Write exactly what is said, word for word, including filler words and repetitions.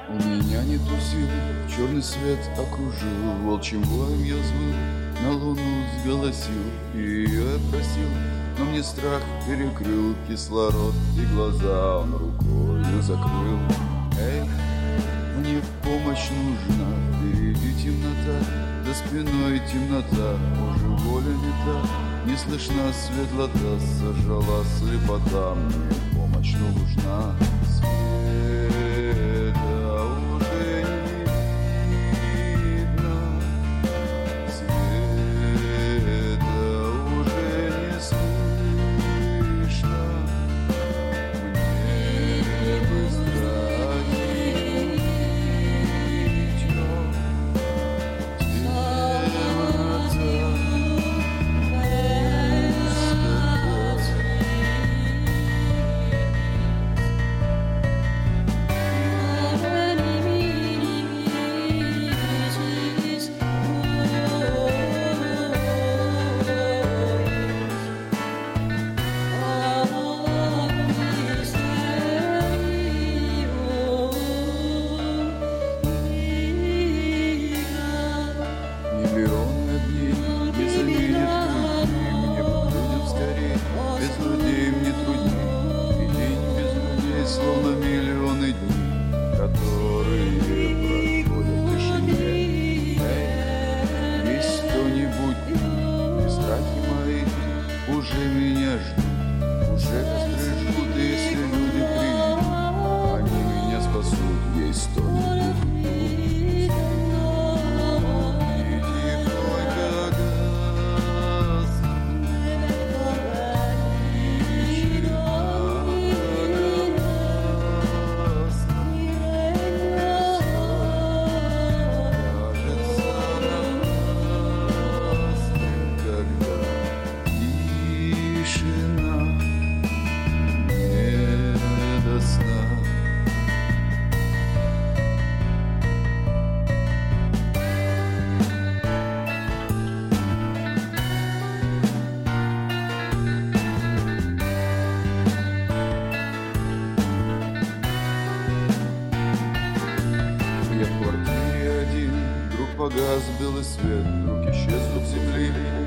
У меня нету сил, черный свет окружил, волчьим воем я взвыл, на луну сголосил, и ее я просил, но мне страх перекрыл кислород, и глаза он рукою закрыл. Эй, мне помощь нужна, впереди темнота, за спиной темнота, уже воля не та, не слышна светлота, сожрала слепота, мне помощь нужна. Света уже не видно, света уже не слышно, мне бы здравить, но миллионы дней не заменят людей, мне будет скорей, без людей мне трудней, и день без людей, словно миллионы дней, которые проходят в тишине. Эй, есть кто-нибудь, не страхи мои уже меня ждут, уже костры жгут, и если люди придут, они меня спасут, есть кто-нибудь. Я в квартире один, вдруг погас белый свет, вдруг исчез звук земли.